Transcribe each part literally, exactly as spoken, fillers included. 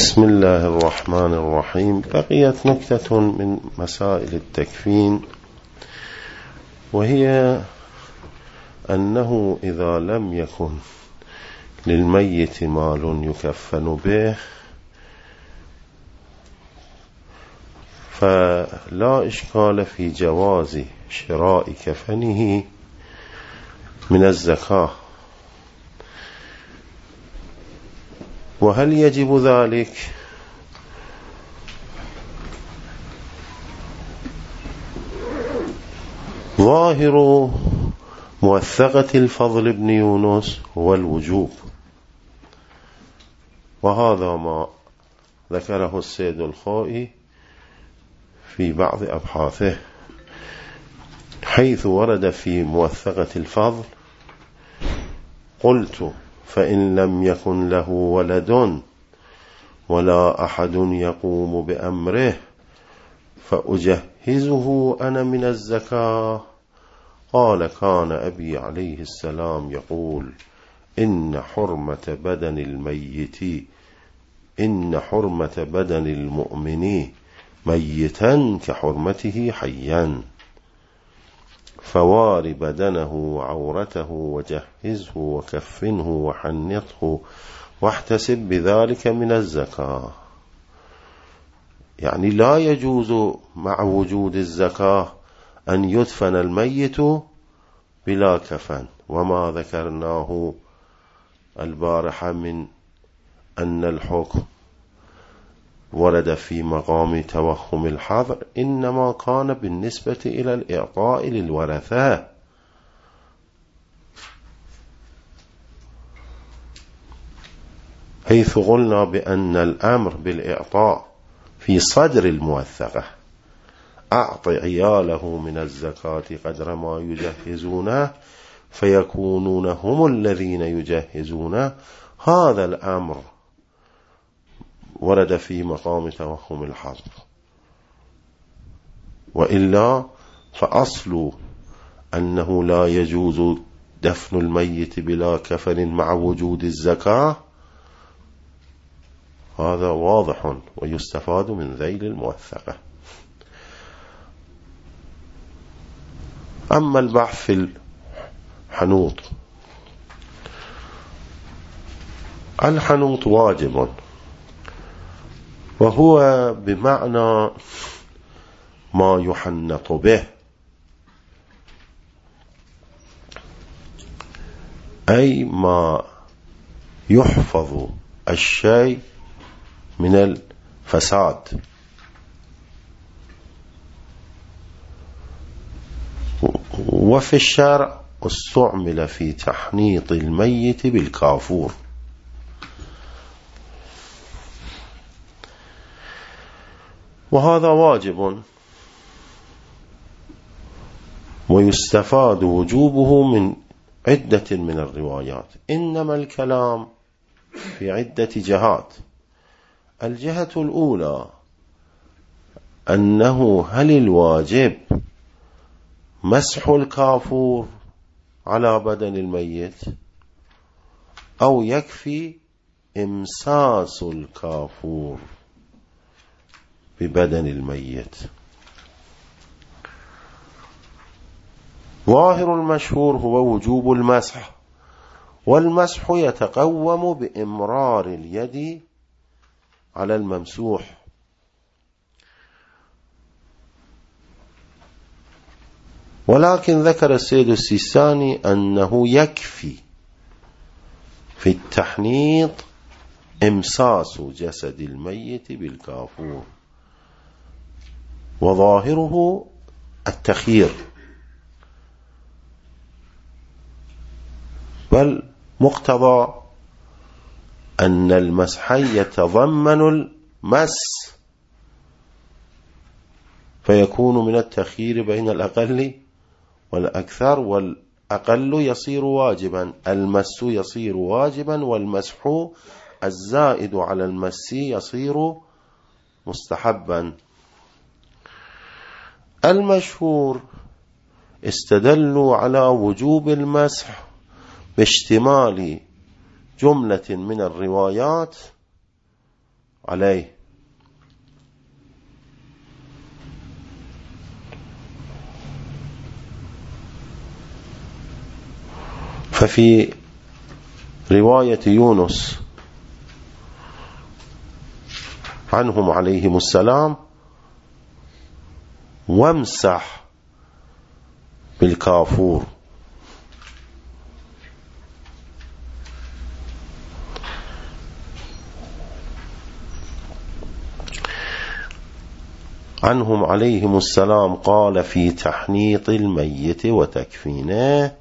بسم الله الرحمن الرحيم. بقيت نكتة من مسائل التكفين، وهي أنه إذا لم يكن للميت مال يكفن به فلا إشكال في جواز شراء كفنه من الزكاة. وهل يجب ذلك؟ ظاهر موثقة الفضل بن يونس هو الوجوب، وهذا ما ذكره السيد الخوئي في بعض أبحاثه، حيث ورد في موثقة الفضل: قلت فإن لم يكن له ولد ولا أحد يقوم بأمره فأجهزه أنا من الزكاة. قال: كان أبي عليه السلام يقول: إن حرمة بدن الميت إن حرمة بدن المؤمن ميتا كحرمته حيا، فوار بدنه وعورته وجهزه وكفنه وحنطه واحتسب بذلك من الزكاة. يعني لا يجوز مع وجود الزكاة أن يدفن الميت بلا كفن. وما ذكرناه البارحة من أن الحكم ورد في مقام توهم الحظر إنما كان بالنسبة إلى الإعطاء للورثة، حيث قلنا بأن الأمر بالإعطاء في صدر الموثقة: أعط عياله من الزكاة قدر ما يجهزونه فيكونون هم الذين يجهزونه. هذا الأمر ورد في مقام توهم الحظر، وإلا فأصل أنه لا يجوز دفن الميت بلا كفن مع وجود الزكاة هذا واضح ويستفاد من ذيل الموثقة. أما البحث في الحنوط، الحنوط واجب، وهو بمعنى ما يحنط به، أي ما يحفظ الشيء من الفساد. وفي الشرع استعمل في تحنيط الميت بالكافور. وهذا واجب، ويستفاد وجوبه من عدة من الروايات، إنما الكلام في عدة جهات. الجهة الأولى أنه هل الواجب مسح الكافور على بدن الميت أو يكفي إمساس الكافور ببدن الميت؟ ظاهر المشهور هو وجوب المسح، والمسح يتقوم بإمرار اليد على الممسوح، ولكن ذكر السيد السيستاني أنه يكفي في التحنيط إمساس جسد الميت بالكافور، وظاهره التخيير، بل مقتضى أن المسح يتضمن المس، فيكون من التخيير بين الأقل والأكثر، والأقل يصير واجبا، المس يصير واجبا، والمسح الزائد على المس يصير مستحبا. المشهور استدلوا على وجوب المسح باشتمال جملة من الروايات عليه. ففي رواية يونس عنهم عليهم السلام وامسح بالكافور، عنهم عليهم السلام قال في تحنيط الميت وتكفينه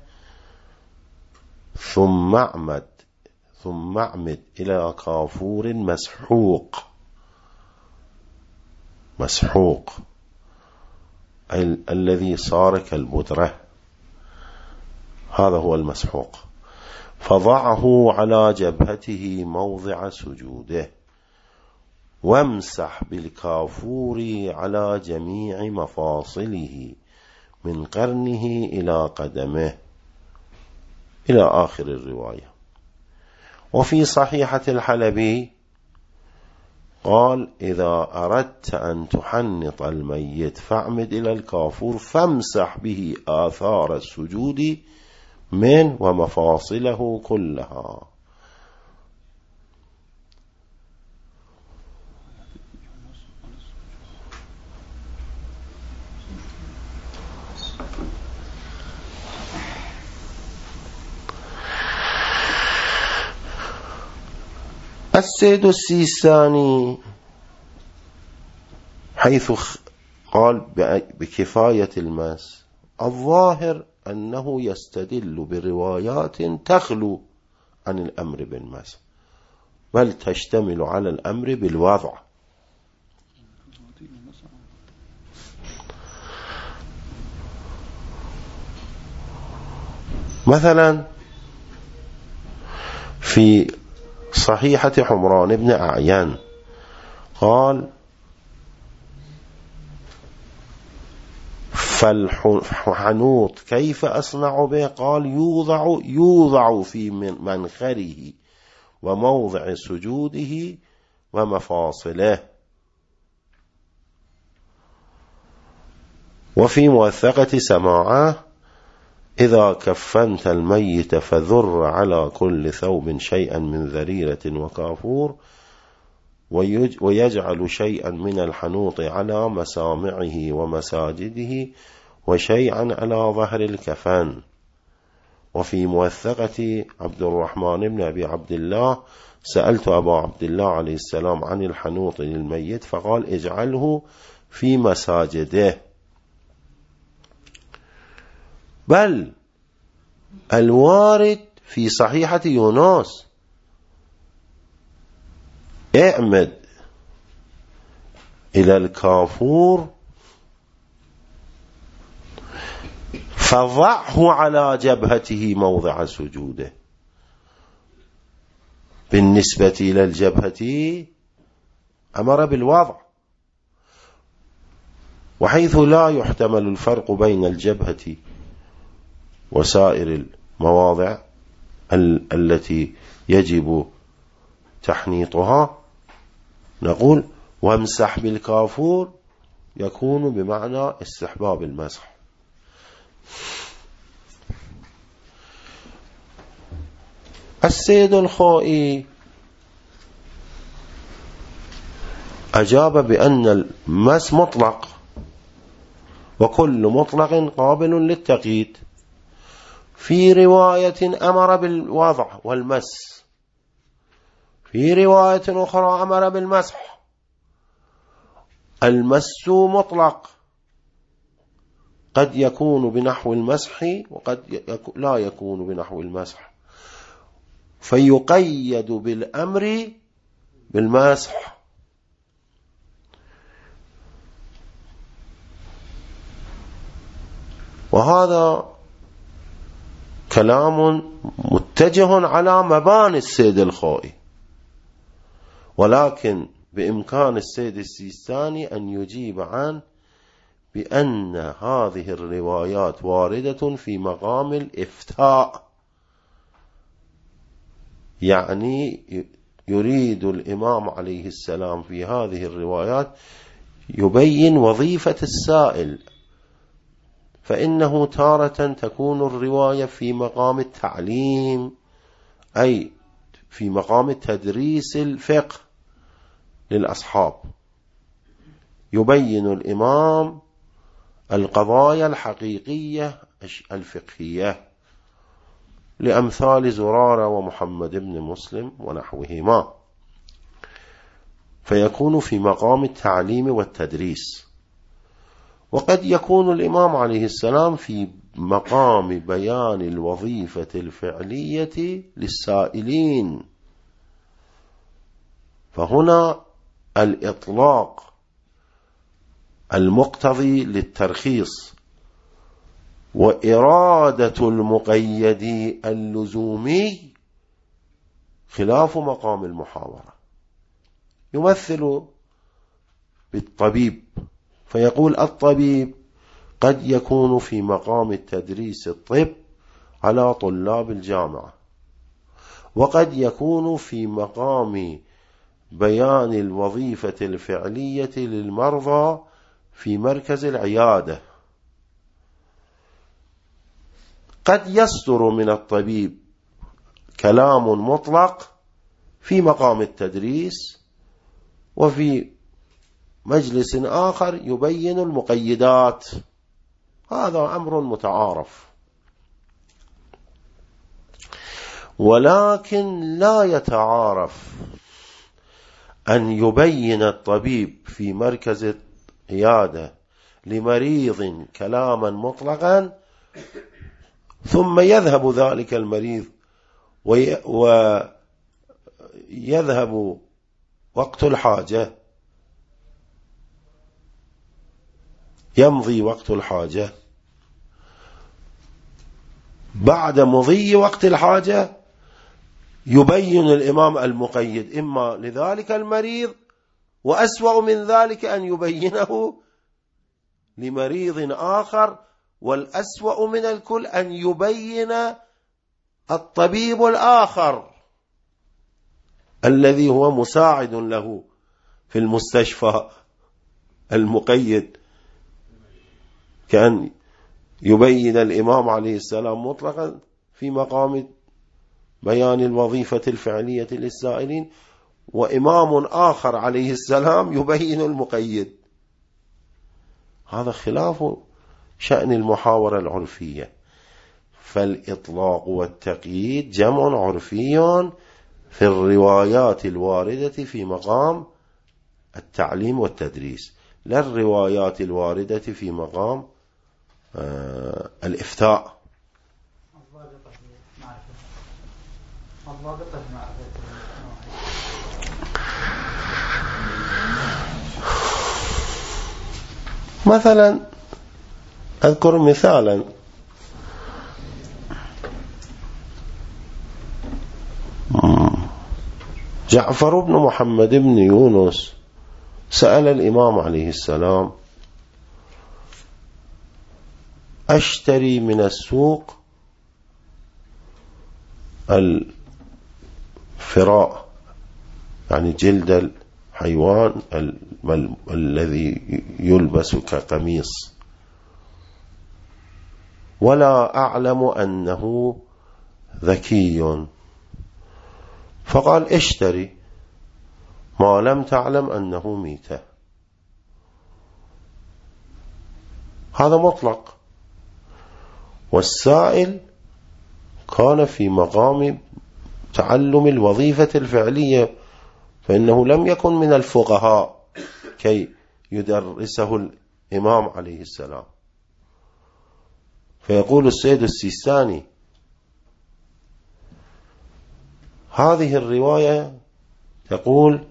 ثم اعمد ثم اعمد إلى كافور مسحوق، مسحوق ال الذي صار كالبدرة، هذا هو المسحوق، فضعه على جبهته موضع سجوده، وامسح بالكافور على جميع مفاصله من قرنه إلى قدمه، إلى آخر الرواية. وفي صحيحة الحلبي قال إذا أردت أن تحنط الميت فاعمد إلى الكافور فامسح به آثار السجود من ومفاصله كلها. السيد السيستاني حيث قال بكفاية المس، الظاهر أنه يستدل بروايات تخلو عن الأمر بالمس، بل تشتمل على الأمر بالوضع. مثلا في صحيحة حمران بن أعيان قال فالحنوط كيف أصنع به؟ قال يوضع, يوضع في منخره وموضع سجوده ومفاصله. وفي موثقة سماعة إذا كفنت الميت فذر على كل ثوب شيئا من ذريرة وكافور، ويجعل شيئا من الحنوط على مسامعه ومساجده وشيئا على ظهر الكفن. وفي موثقة عبد الرحمن بن أبي عبد الله سألت أبا عبد الله عليه السلام عن الحنوط للميت فقال اجعله في مساجده. بل الوارد في صحيحة يونس اعمد إلى الكافور فضعه على جبهته موضع سجوده. بالنسبة إلى الجبهة أمر بالوضع، وحيث لا يحتمل الفرق بين الجبهة وسائر المواضع ال التي يجب تحنيطها نقول وامسح بالكافور يكون بمعنى استحباب المسح. السيد الخوئي أجاب بأن المس مطلق، وكل مطلق قابل للتقييد. في رواية أمر بالوضع والمس، في رواية أخرى أمر بالمسح. المس مطلق، قد يكون بنحو المسح وقد لا يكون بنحو المسح، فيقيد بالأمر بالمسح. وهذا كلام متجه على مباني السيد الخوئي، ولكن بإمكان السيد السيستاني أن يجيب عن بأن هذه الروايات واردة في مقام الإفتاء، يعني يريد الإمام عليه السلام في هذه الروايات يبين وظيفة السائل، فإنه تارة تكون الرواية في مقام التعليم، أي في مقام تدريس الفقه للأصحاب، يبين الإمام القضايا الحقيقية الفقهية لأمثال زرارة ومحمد بن مسلم ونحوهما، فيكون في مقام التعليم والتدريس. وقد يكون الإمام عليه السلام في مقام بيان الوظيفة الفعلية للسائلين، فهنا الإطلاق المقتضي للترخيص وإرادة المقيد اللزومي خلاف مقام المحاورة. يمثل بالطبيب فيقول الطبيب قد يكون في مقام التدريس الطب على طلاب الجامعة، وقد يكون في مقام بيان الوظيفة الفعلية للمرضى في مركز العيادة. قد يصدر من الطبيب كلام مطلق في مقام التدريس، وفي مجلس آخر يبين المقيدات. هذا أمر متعارف، ولكن لا يتعارف أن يبين الطبيب في مركز عيادة لمريض كلاما مطلقا ثم يذهب ذلك المريض ويذهب وقت الحاجة، يمضي وقت الحاجة، بعد مضي وقت الحاجة يبين الإمام المقيد إما لذلك المريض، وأسوأ من ذلك أن يبينه لمريض آخر، والأسوأ من الكل أن يبين الطبيب الآخر الذي هو مساعد له في المستشفى المقيد، كأن يبين الإمام عليه السلام مطلقا في مقام بيان الوظيفة الفعلية للسائلين، وإمام آخر عليه السلام يبين المقيد. هذا خلاف شأن المحاورة العرفية. فالإطلاق والتقييد جمع عرفي في الروايات الواردة في مقام التعليم والتدريس، لا الروايات الواردة في مقام آه الإفتاء. مثلا أذكر مثالا، جعفر بن محمد بن يونس سأل الإمام عليه السلام: أشتري من السوق الفراء، يعني جلد الحيوان الذي يلبس كقميص، ولا أعلم أنه ذكي، فقال: اشتري ما لم تعلم أنه ميتة. هذا مطلق، والسائل كان في مقام تعلم الوظيفة الفعلية، فإنه لم يكن من الفقهاء كي يدرسه الإمام عليه السلام. فيقول السيد السيستاني: هذه الرواية تقول: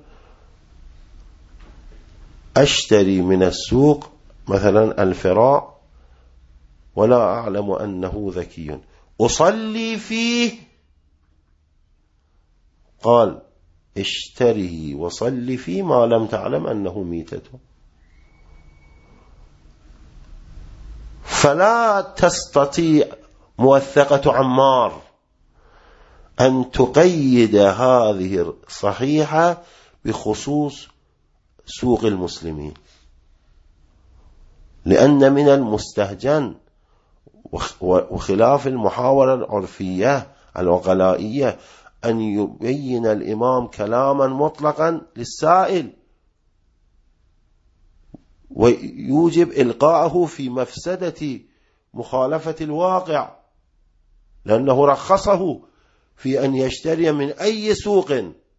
أشتري من السوق مثلا الفراء ولا أعلم أنه ذكي، أصلي فيه. قال: اشتريه وصلي فيه ما لم تعلم أنه ميتته. فلا تستطيع موثقة عمار أن تقيد هذه الصحيحة بخصوص سوق المسلمين، لأن من المستهجن وخلاف المحاورة العرفية العقلائية أن يبين الإمام كلاما مطلقا للسائل ويوجب إلقاءه في مفسدة مخالفة الواقع، لأنه رخصه في أن يشتري من أي سوق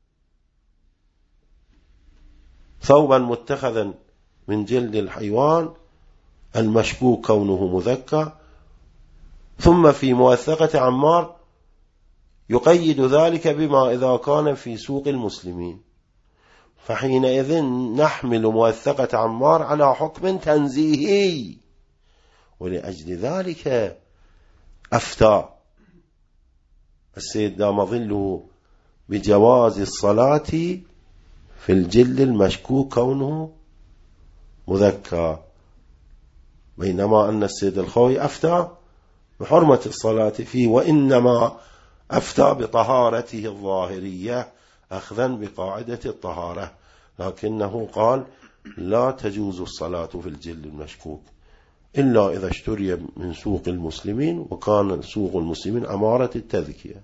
ثوبا متخذا من جلد الحيوان المشكوك كونه مذكى، ثم في موثقة عمار يقيد ذلك بما إذا كان في سوق المسلمين، فحينئذ نحمل موثقة عمار على حكم تنزيهي. ولأجل ذلك أفتى السيد دام ظله بجواز الصلاة في الجلد المشكوك كونه مذكى، بينما أن السيد الخوي أفتى بحرمة الصلاة فيه، وإنما أفتى بطهارته الظاهرية أخذا بقاعدة الطهارة، لكنه قال لا تجوز الصلاة في الجلد المشكوك إلا إذا اشتري من سوق المسلمين، وكان سوق المسلمين أمارة التذكية.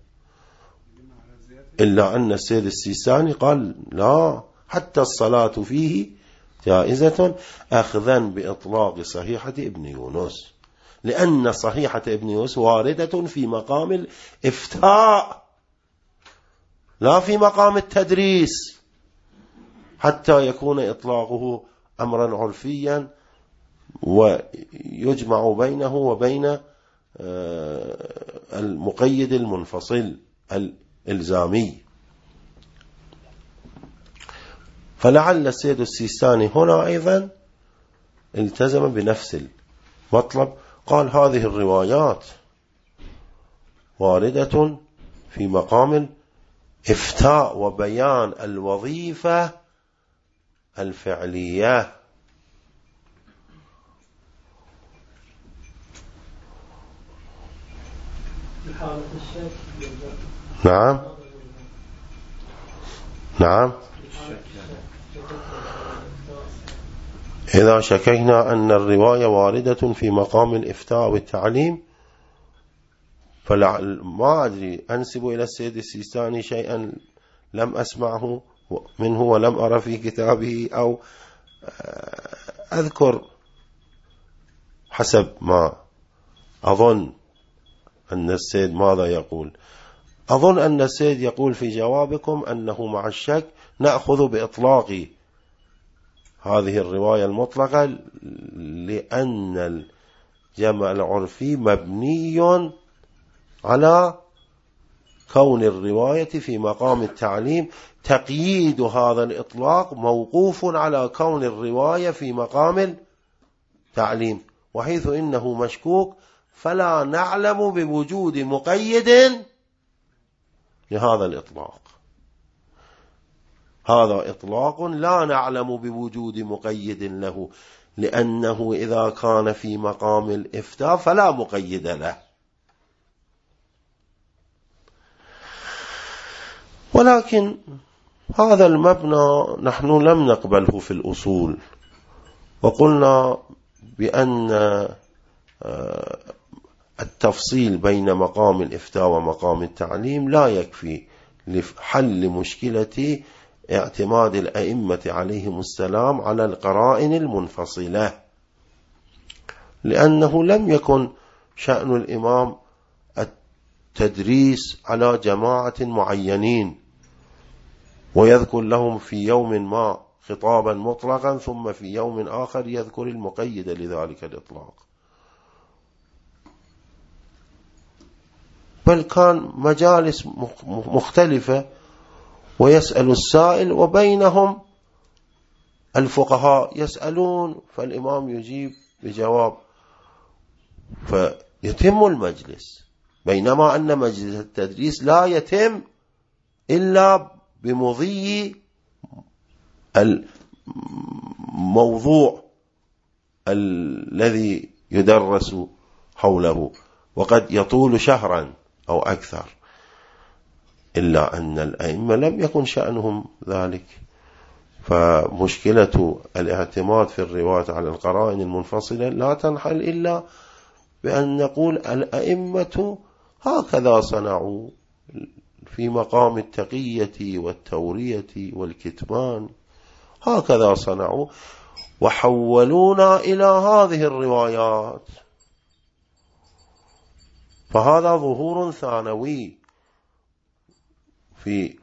إلا أن السيد السيستاني قال لا، حتى الصلاة فيه جائزة أخذا بإطلاق صحيحة ابن يونس، لأن صحيحة ابن يونس واردة في مقام الإفتاء لا في مقام التدريس، حتى يكون إطلاقه أمرا عرفيا ويجمع بينه وبين المقيد المنفصل الإلزامي. فلعل السيد السيستاني هنا أيضا التزم بنفس المطلب، قال هذه الروايات واردة في مقام الإفتاء وبيان الوظيفة الفعلية. نعم نعم إذا شكينا أن الرواية واردة في مقام الإفتاء والتعليم، فما أدري أنسب إلى السيد السيستاني شيئا لم أسمعه منه ولم أرى في كتابه، أو أذكر حسب ما أظن أن السيد ماذا يقول. أظن أن السيد يقول في جوابكم أنه مع الشك نأخذ بإطلاق هذه الرواية المطلقة، لأن الجمع العرفي مبني على كون الرواية في مقام التعليم، تقييد هذا الإطلاق موقوف على كون الرواية في مقام التعليم، وحيث إنه مشكوك فلا نعلم بوجود مقيد لهذا الإطلاق. هذا إطلاق لا نعلم بوجود مقيد له، لأنه إذا كان في مقام الإفتاء فلا مقيد له. ولكن هذا المبنى نحن لم نقبله في الأصول، وقلنا بأن التفصيل بين مقام الإفتاء ومقام التعليم لا يكفي لحل مشكلة اعتماد الأئمة عليهم السلام على القرائن المنفصلة، لأنه لم يكن شأن الإمام التدريس على جماعة معينين ويذكر لهم في يوم ما خطابا مطلقا ثم في يوم آخر يذكر المقيد لذلك الإطلاق، بل كان مجالس مختلفة ويسأل السائل وبينهم الفقهاء يسألون فالإمام يجيب بجواب فيتم المجلس، بينما أن مجلس التدريس لا يتم إلا بمضي الموضوع الذي يدرس حوله، وقد يطول شهرا أو أكثر. إلا أن الأئمة لم يكن شأنهم ذلك. فمشكلة الاعتماد في الرواية على القرائن المنفصلة لا تنحل إلا بأن نقول الأئمة هكذا صنعوا في مقام التقية والتورية والكتمان، هكذا صنعوا وحولونا إلى هذه الروايات. فهذا ظهور ثانوي في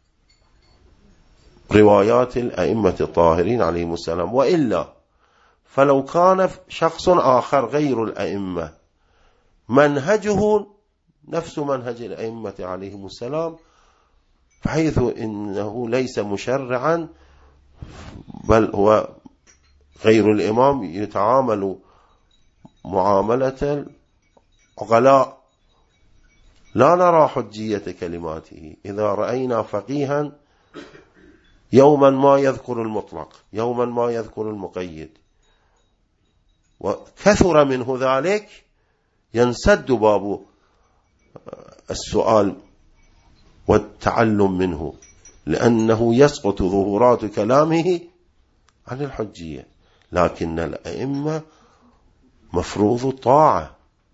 روايات الأئمة الطاهرين عليهم السلام. وإلا فلو كان شخص آخر غير الأئمة منهجه نفس منهج الأئمة عليهم السلام، بحيث إنه ليس مشرعا بل هو غير الإمام يتعامل معاملة العقلاء، لا نرى حجية كلماته. إذا رأينا فقيها يوما ما يذكر المطلق، يوما ما يذكر المقيد، وكثر منه ذلك، ينسد باب السؤال والتعلم منه، لأنه يسقط ظهورات كلامه عن الحجية. لكن الأئمة مفروض الطاعة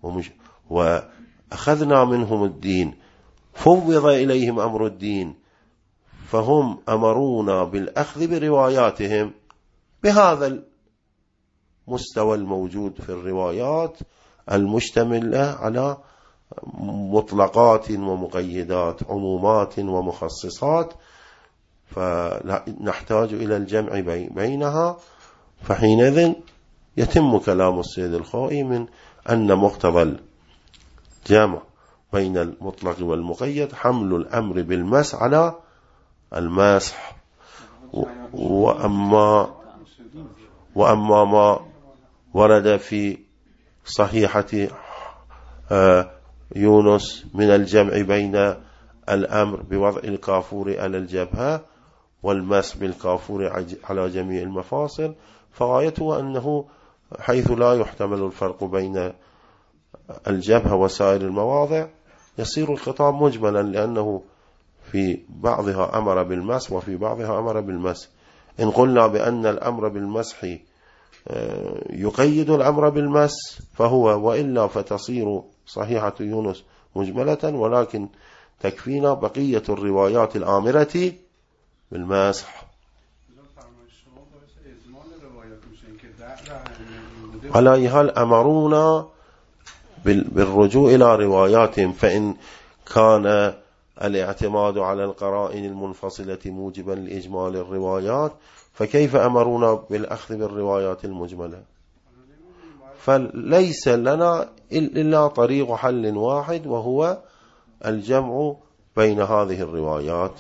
وأخذنا منهم الدين، فوض إليهم أمر الدين، فهم أمرونا بالأخذ برواياتهم بهذا المستوى الموجود في الروايات المشتملة على مطلقات ومقيدات، عمومات ومخصصات، فنحتاج إلى الجمع بينها. فحينئذ يتم كلام السيد الخوئي من أن مقتضى الجمع بين المطلق والمقيد حمل الأمر بالمس على المسح. وأما, وأما ما ورد في صحيحة يونس من الجمع بين الأمر بوضع الكافور على الجبهة والمس بالكافور على جميع المفاصل، فغايته أنه حيث لا يحتمل الفرق بين الجبهة وسائر المواضع يصير الخطاب مجملا، لأنه في بعضها أمر بالمسح وفي بعضها أمر بالمسح. إن قلنا بأن الأمر بالمسح يقيد الأمر بالمس فهو، وإلا فتصير صحيحة يونس مجملة، ولكن تكفينا بقية الروايات الآمرة بالمسح. على أي حال أمرونا بالرجوع إلى رواياتهم، فإن كان الاعتماد على القرائن المنفصلة موجبا لإجمال الروايات، فكيف أمرونا بالأخذ بالروايات المجملة؟ فليس لنا إلا طريق حل واحد، وهو الجمع بين هذه الروايات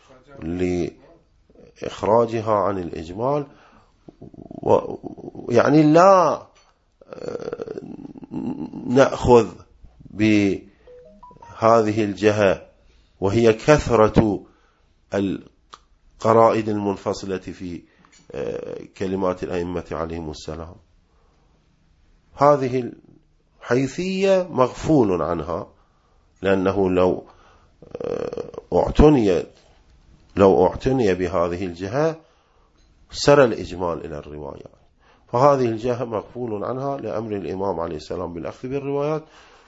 لإخراجها عن الإجمال. يعني لا نأخذ بهذه الجهة وهي كثرة القرائن المنفصلة في كلمات الأئمة عليهم السلام. هذه الحيثية مغفول عنها، لأنه لو اعتني لو اعتني بهذه الجهة سر الإجمال إلى الروايات، فهذه الجهة مغفول عنها لأمر الإمام عليه السلام بالأخذ بالروايات.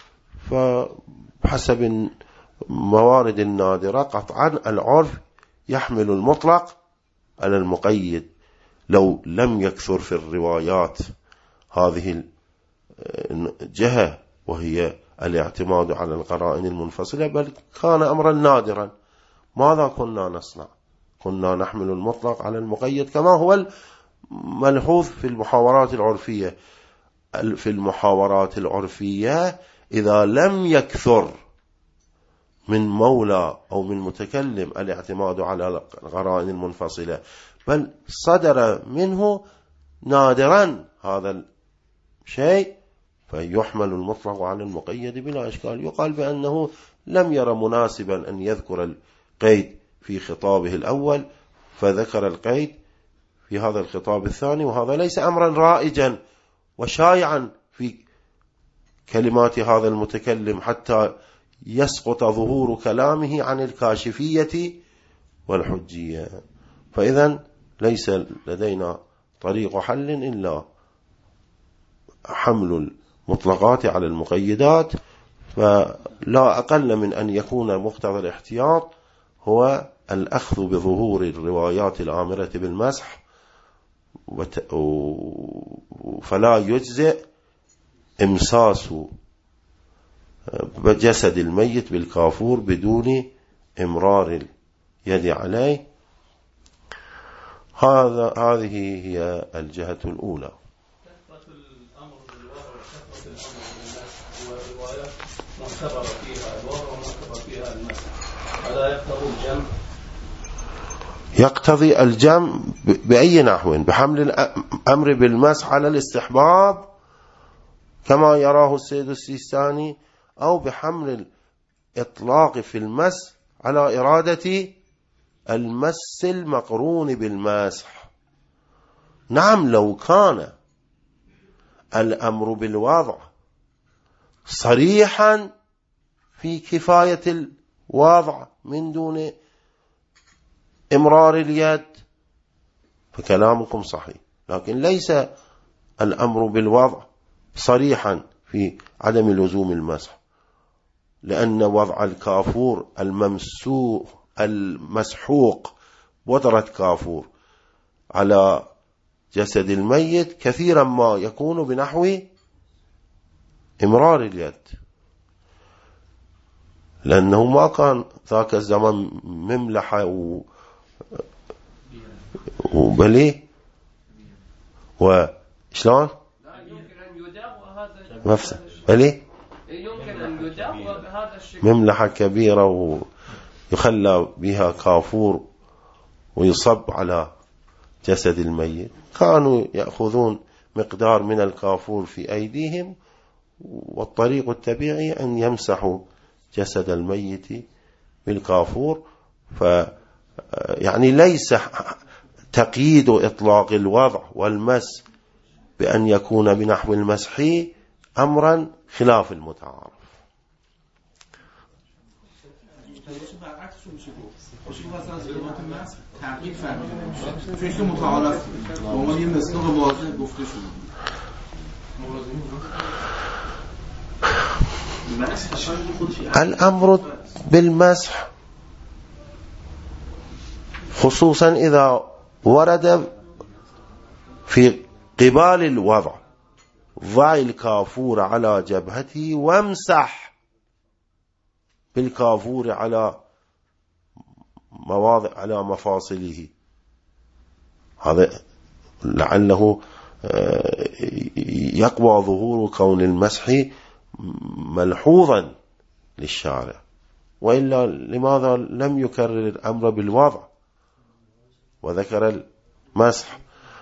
فحسب الموارد النادرة قطعا العرف يحمل المطلق على المقيد، لو لم يكثر في الروايات هذه الجهة وهي الاعتماد على القرائن المنفصلة، بل كان أمرا نادرا. ماذا كنا نصنع؟ كنا نحمل المطلق على المقيد، كما هو الملحوظ في المحاورات العرفية. في المحاورات العرفية إذا لم يكثر من مولى أو من متكلم الاعتماد على القرائن المنفصلة، بل صدر منه نادرا هذا الشيء، فيحمل المطلق على المقيد بلا إشكال. يقال بأنه لم يرى مناسبا أن يذكر القيد في خطابه الأول فذكر القيد في هذا الخطاب الثاني، وهذا ليس أمرا رائجا وشائعا في كلمات هذا المتكلم حتى يسقط ظهور كلامه عن الكاشفية والحجية. فإذن ليس لدينا طريق حل إلا حمل المطلقات على المقيدات، فلا أقل من أن يكون مقتضى الاحتياط هو الأخذ بظهور الروايات الآمرة بالمسح، فلا يجزئ إمساس جسد الميت بالكافور بدون إمرار اليد عليه. هذا هذه هي الجهة الأولى. كثرة الأمر بالوضع وكثرة الأمر بالمسح والروايات معتبرة فيها الوضع ومعتبر فيها المسح، هذا يقتضي الجمع؟ يقتضي الجمع بأي نحو؟ بحمل الأمر بالمسح على الاستحباب كما يراه السيد السيستاني، أو بحمل الإطلاق في المسح على إرادة المس المقرون بالمسح. نعم، لو كان الأمر بالوضع صريحا في كفاية الوضع من دون إمرار اليد فكلامكم صحيح، لكن ليس الأمر بالوضع صريحا في عدم لزوم المسح، لأن وضع الكافور الممسوح المسحوق بودرة كافور على جسد الميت كثيرا ما يكون بنحو إمرار اليد، لأنه ما كان ذاك الزمن مملحة و... وبلي وشلون مفسد بلي يمكن أن يدعو بهذا الشكل مملحة كبيرة ويخلى بها كافور ويصب على جسد الميت. كانوا يأخذون مقدار من الكافور في أيديهم، والطريق الطبيعي أن يمسحوا جسد الميت بالكافور. ف يعني ليس تقييد إطلاق الوضع والمس بأن يكون بنحو المسح أمرا خلاف المتعارف. الأمر بالمسح خصوصا إذا ورد في قبال الوضع، ضع الكافور على جبهته وامسح بالكافور على مواضع على مفاصله، هذا لعله يقوى ظهور كون المسح ملحوظا للشارع. وإلا لماذا لم يكرر الأمر بالوضع وذكر المسح؟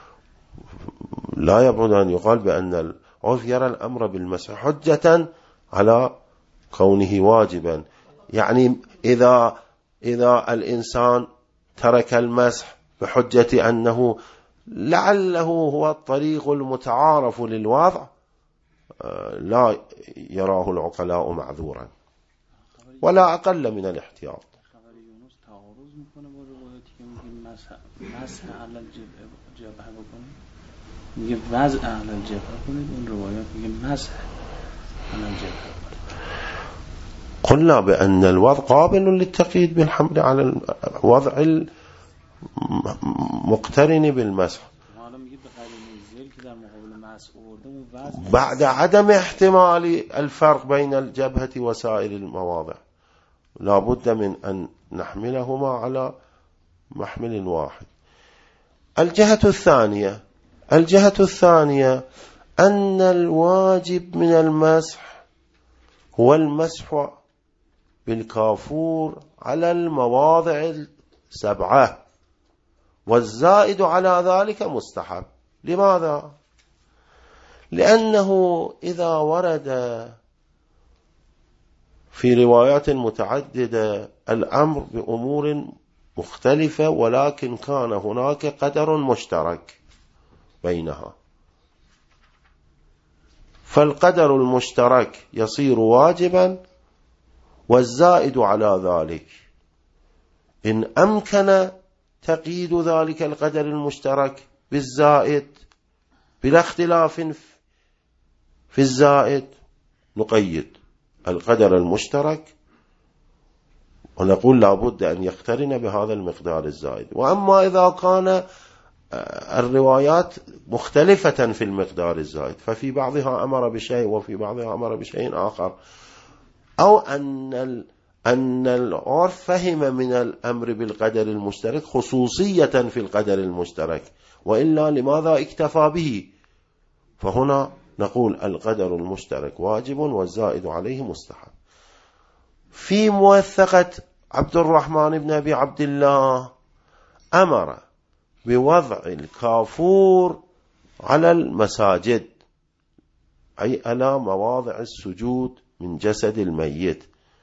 لا يبعد أن يقال بأن العرف يرى الأمر بالمسح حجة على كونه واجبا. يعني إذا إذا الإنسان ترك المسح بحجة أنه لعله هو الطريق المتعارف للوضع، لا يراه العقلاء معذورا ولا أقل من الاحتياط. میگه وضع على الجبهه کنید، اون روایات میگه مسح على الجبهه. قلنا بأن الوضع قابل للتقييد بالحمل على الوضع المقترن بالمسح بعد عدم احتمال الفرق بين الجبهة وسائر المواضع، لا بد من أن نحملهما على محمل واحد. الجهة الثانية الجهة الثانية أن الواجب من المسح هو المسح بالكافور على المواضع السبعة، والزائد على ذلك مستحب. لماذا؟ لأنه إذا ورد في روايات متعددة الأمر بأمور مختلفة، ولكن كان هناك قدر مشترك بينها، فالقدر المشترك يصير واجبا، والزائد على ذلك إن أمكن تقييد ذلك القدر المشترك بالزائد بلا اختلاف في الزائد نقيد القدر المشترك ونقول لابد أن يقترن بهذا المقدار الزائد. وأما إذا كان الروايات مختلفة في المقدار الزائد ففي بعضها أمر بشيء وفي بعضها أمر بشيء آخر، أو أن أن العرف فهم من الأمر بالقدر المشترك خصوصية في القدر المشترك، وإلا لماذا اكتفى به؟ فهنا نقول القدر المشترك واجب والزائد عليه مستحب. في موثقة عبد الرحمن بن أبي عبد الله أمر بوضع الكافور على المساجد، أي على مواضع السجود من جسد الميت،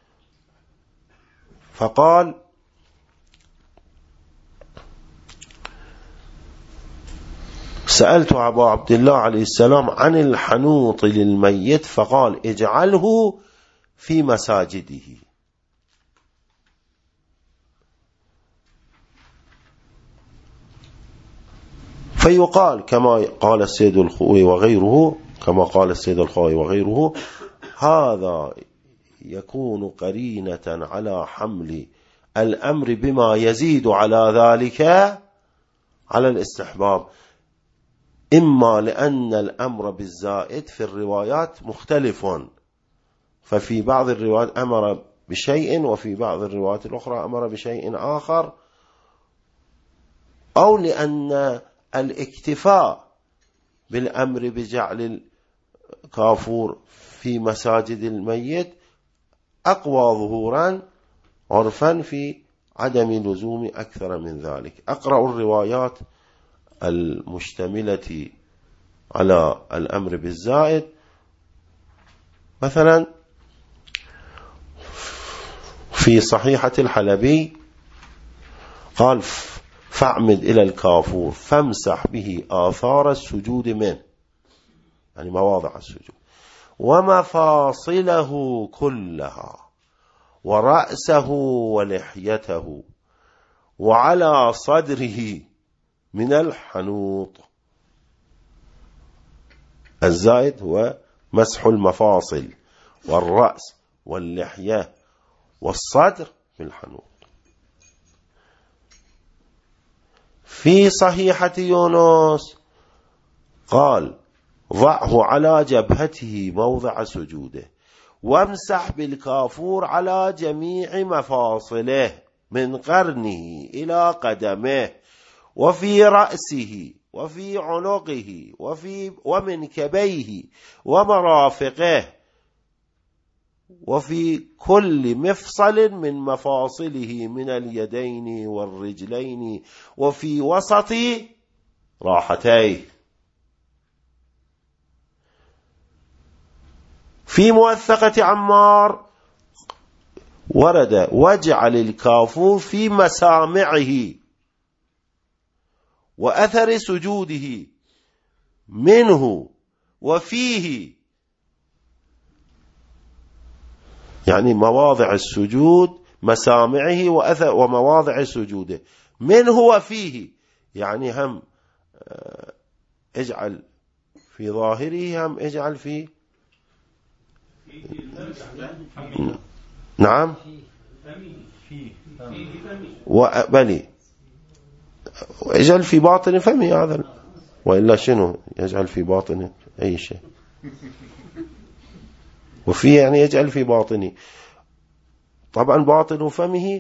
فقال: سألت أبا عبد الله عليه السلام عن الحنوط للميت فقال: اجعله في مساجده. فيقال كما قال السيد الخوي وغيره كما قال السيد الخوي وغيره هذا يكون قرينة على حمل الأمر بما يزيد على ذلك على الاستحباب، إما لأن الأمر بالزائد في الروايات مختلف، ففي بعض الروايات أمر بشيء وفي بعض الروايات الأخرى أمر بشيء آخر، أو لأن الاكتفاء بالأمر بجعل الكافور في مساجد الميت أقوى ظهورا عرفا في عدم لزوم أكثر من ذلك. أقرأ الروايات المشتملة على الأمر بالزائد. مثلا في صحيحة الحلبي قال: فاعمد إلى الكافور فامسح به آثار السجود منه، يعني مواضع السجود، ومفاصله كلها ورأسه ولحيته وعلى صدره من الحنوط. الزائد هو مسح المفاصل والرأس واللحية والصدر بالحنوط. في صحيحة يونس قال: ضعه على جبهته موضع سجوده وامسح بالكافور على جميع مفاصله من قرنه إلى قدمه وفي رأسه وفي عنقه وفي ومنكبيه ومرافقه وفي كل مفصل من مفاصله من اليدين والرجلين وفي وسط راحتيه. في موثقة عمار ورد: واجعل الكافور في مسامعه وأثر سجوده منه وفيه، يعني مواضع السجود مسامعه وأثر ومواضع سجوده منه وفيه، يعني هم اجعل في ظاهره هم اجعل في نعم وبلي اجعل في باطن فمه هذا، وإلا شنو يجعل في باطنه أي شيء، وفيه يعني يجعل في باطنه، طبعا باطن فمه.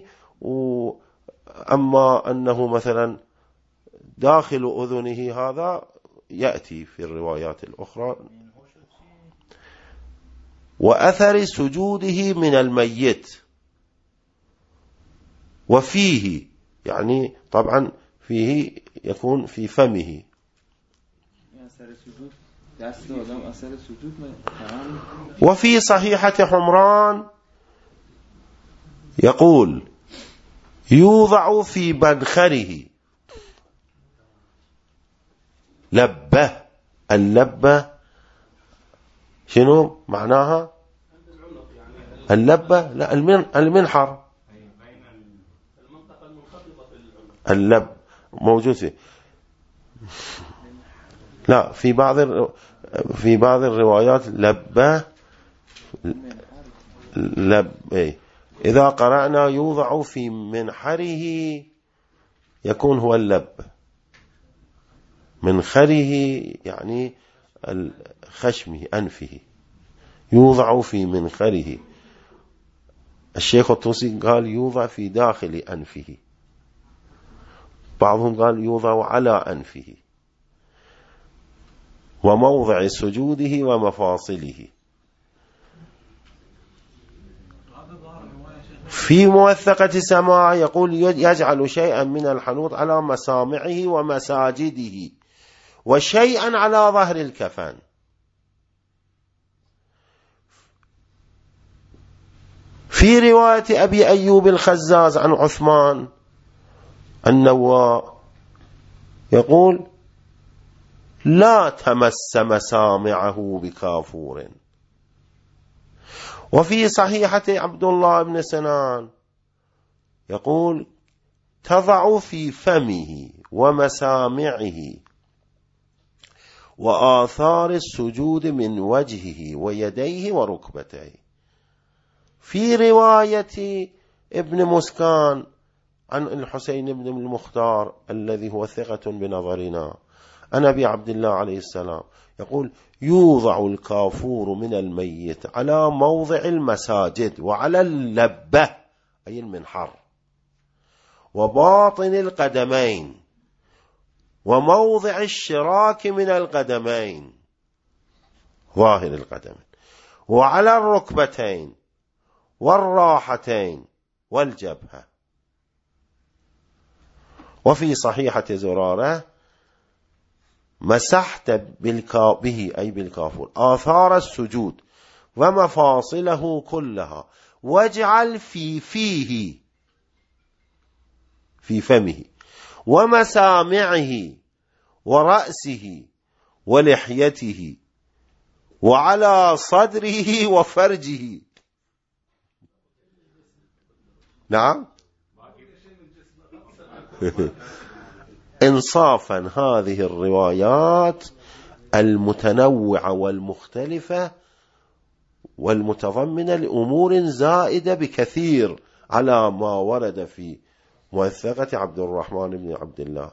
أما أنه مثلا داخل أذنه هذا يأتي في الروايات الأخرى. وأثر سجوده من الميت وفيه، يعني طبعا فيه يكون في فمه. وفي صحيحة حمران يقول: يوضع في منخره. لبه، اللبة شنو معناها؟ اللبة لا المنحر اللب موجود فيه. لا في بعض في بعض الروايات لبة لب إيه؟ إذا قرأنا يوضع في منحره يكون هو اللب. منخره يعني خشمه أنفه، يوضع في منخره. الشيخ الطوسي قال يوضع في داخل أنفه، بعضهم قال يوضع على أنفه، وموضع سجوده ومفاصله. في موثقة سماع يقول يجعل شيئا من الحنوط على مسامعه ومساجده وشيئا على ظهر الكفن. في رواية أبي أيوب الخزاز عن عثمان النواء يقول لا تمس مسامعه بكافور. وفي صحيحة عبد الله بن سنان يقول تضع في فمه ومسامعه وآثار السجود من وجهه ويديه وركبتيه. في رواية ابن مسكان عن الحسين بن المختار الذي هو ثقة بنظرنا عن أبي عبد الله عليه السلام يقول يوضع الكافور من الميت على موضع المساجد وعلى اللبة أي المنحر وباطن القدمين وموضع الشراك من القدمين ظاهر القدمين وعلى الركبتين والراحتين والجبهة. وفي صحيحة زرارة مسحت به أي بالكافور آثار السجود ومفاصله كلها واجعل في فيه في فمه ومسامعه ورأسه ولحيته وعلى صدره وفرجه. نعم إنصافا هذه الروايات المتنوعة والمختلفة والمتضمنة لأمور زائدة بكثير على ما ورد في موثقة عبد الرحمن بن عبد الله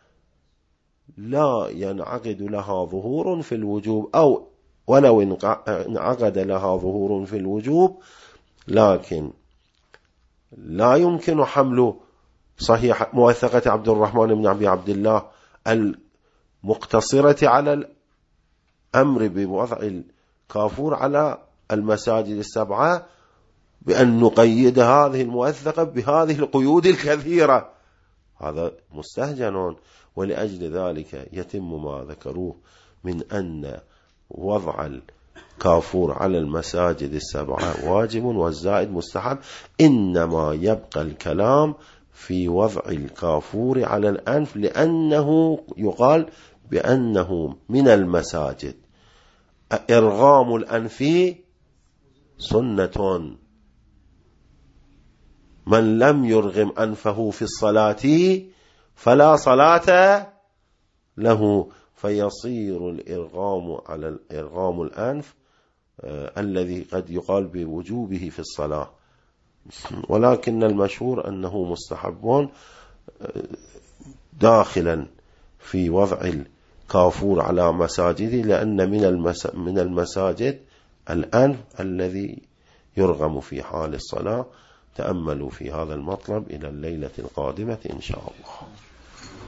لا ينعقد لها ظهور في الوجوب، أو ولو انعقد لها ظهور في الوجوب لكن لا يمكن حمل صحيح موثقة عبد الرحمن بن أبي عبد الله المقتصرة على الأمر بوضع الكافور على المساجد السبعة بأن نقيد هذه الموثقة بهذه القيود الكثيرة، هذا مستهجن. ولأجل ذلك يتم ما ذكروه من أن وضع الكافور على المساجد السبعة واجب والزائد مستحب، إنما يبقى الكلام في وضع الكافور على الأنف لأنه يقال بأنه من المساجد. إرغام الأنف سنة، من لم يرغم أنفه في الصلاة فلا صلاة له، فيصير الإرغام على الإرغام الأنف آه الذي قد يقال بوجوبه في الصلاة، ولكن المشهور أنه مستحب داخلا في وضع الكافور على مساجده، لأن من المساجد الأنف الذي يرغم في حال الصلاة. تأملوا في هذا المطلب إلى الليلة القادمة إن شاء الله.